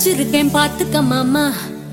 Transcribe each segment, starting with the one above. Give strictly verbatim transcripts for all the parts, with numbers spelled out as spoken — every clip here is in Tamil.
வச்சிருக்கேன் பாத்துக்க மாமா.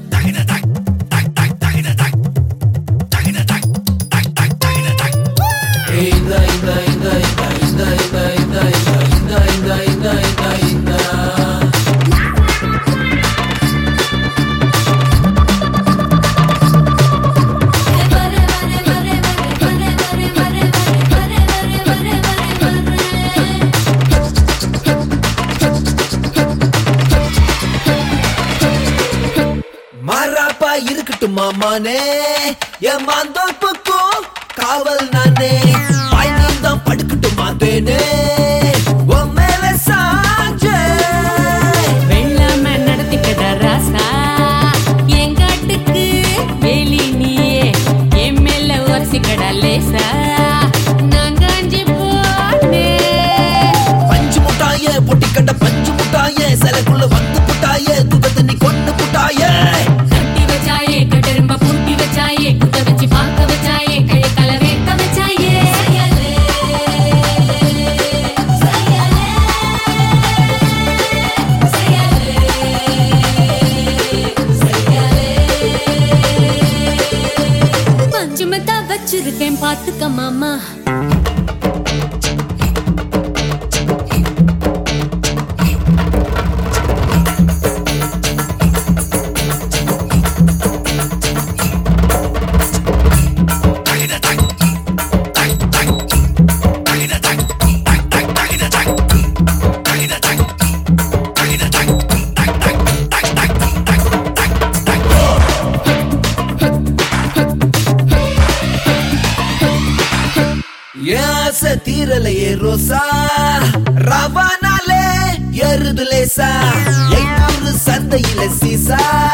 மாறாப்பா இருக்கட்டும் மாமானே, என் மாந்தோப்புக்கும் காவல் நானே. பாய்ந்தான் படுக்கட்டும் மாத்தேனே, உன் மேல சாஞ்சே. வெள்ளாம நடத்திக்கடா ராசா, என் காட்டுக்கு வேலி நீயே. என் மேல ஒரசிக்கடா லேசா, நான் காஞ்சி போனே. பஞ்சு முட்டாயே பொட்டி கண்ட பஞ்சு முட்டாயே, சிலைக்குள்ள வந்து புட்டாயே, துக தண்ணி கொண்டு புட்டாயே. கட்டி வச்சாயே கட்டெரும்ப பூட்டி வச்சாயே, குத்த வச்சு பார்க்க வச்சாயே, கழுத்தால வேக்க வச்சாயே. பஞ்சுமத்தா வச்சிருக்கேன் பாத்துக்க மாமா. ஏச தீரலையே ரோசா, ரவானாலே எருது லேசா, எண்ணூறு சந்தையில சீசா.